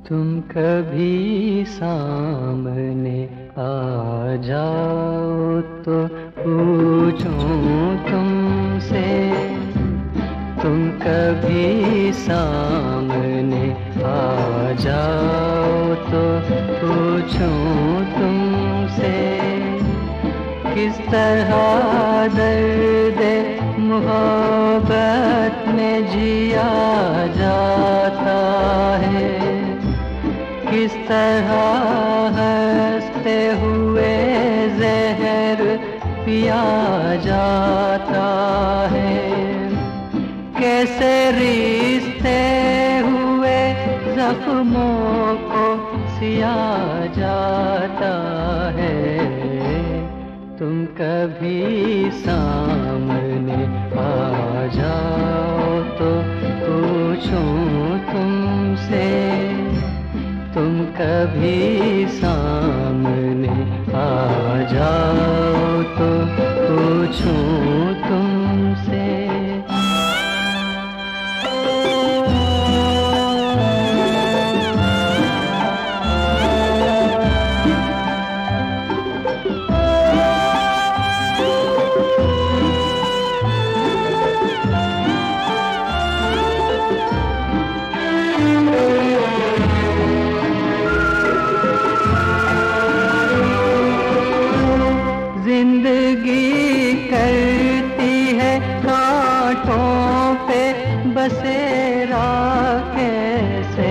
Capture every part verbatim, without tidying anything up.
तुम कभी सामने आ जाओ तो पूछूं तुमसे। तुम कभी सामने आ जाओ तो पूछूं तुमसे। किस तरह दर्द मोहब्बत में जिया जाता है, किस तरह हंसते हुए जहर पिया जाता है। कैसे रिश्ते हुए जख्मों को सिया जाता है। तुम कभी सामने आ जाओ तो पूछूं तुमसे। तुम कभी सामने आ जाओ तो पूछूं तुमसे। जिंदगी करती है कांटों पे बसेरा कैसे।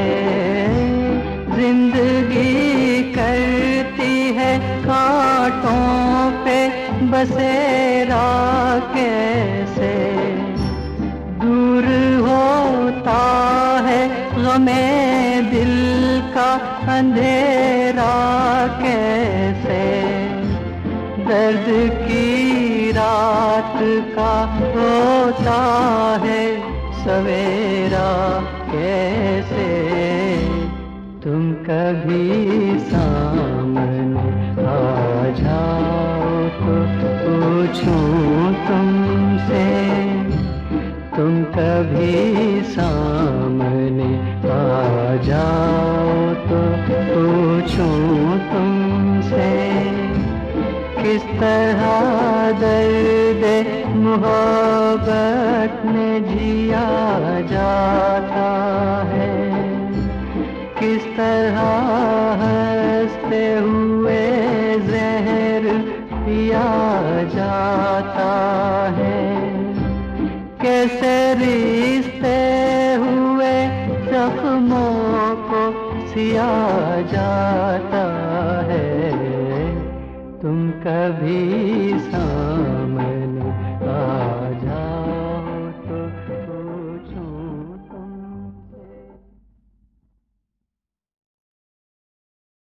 जिंदगी करती है कांटों पे बसेरा कैसे। दूर होता है गमे दिल का अंधेरा कैसे। दर्द की रात का होता है सवेरा कैसे। तुम कभी सामने आ जाओ तो पूछूं तुमसे। तुम कभी सामने आ जाओ तो पूछूं तुमसे। किस तरह दर्द मोहब्बत में जिया जाता है, किस तरह हंसते हुए जहर पिया जाता है। कैसे रिश्ते हुए जख्मों को सिया जाता है। तुम कभी सामने आ जा।